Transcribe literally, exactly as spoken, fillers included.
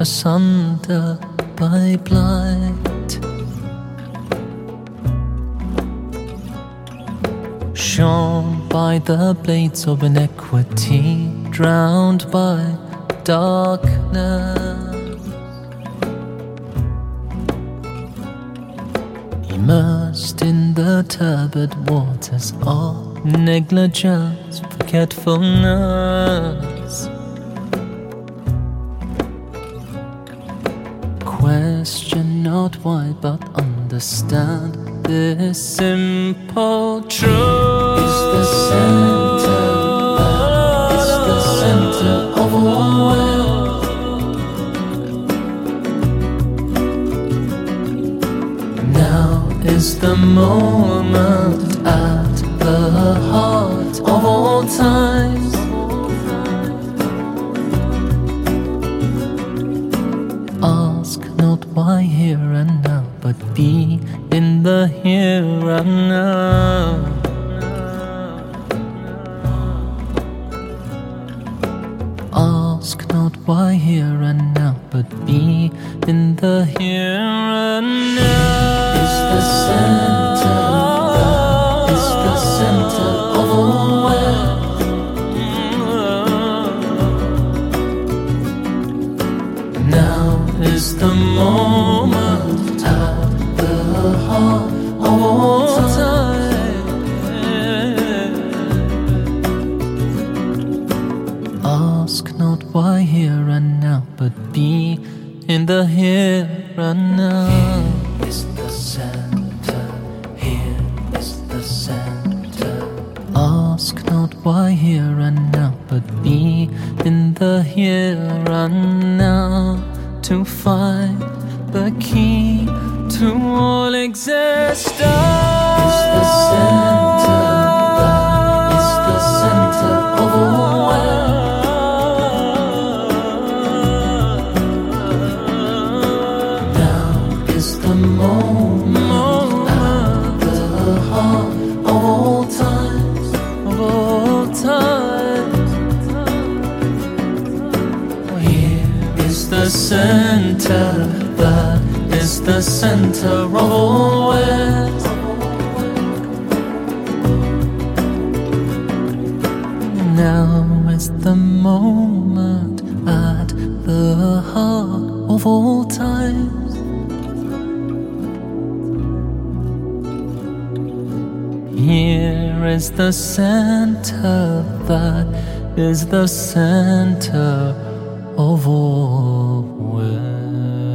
asunder by blight, shorn by the blades of iniquity, drowned by darkness, immersed in the turbid waters of negligence, forgetfulness. Question not why, but understand this simple truth. Is the center, that is the center of all world. Now is the moment at the heart of all times. Ask not why here and now, but be in the here and now. Ask not why here and now, but be in the here and now. Is the center, that is the center of all world. Now is the moment at the heart of all time. Ask not why here and now, but be in the here and now. Here is the center, here is the center. Ask not why here and now, but be in the here and now, to find the key to all existence. Is the center, that is the center of all world. Now is the moment at the heart of all times. Of all times, Here is the center, that is the center of all world. now is the moment at the heart of all times. Here is the center, that is the center of all world.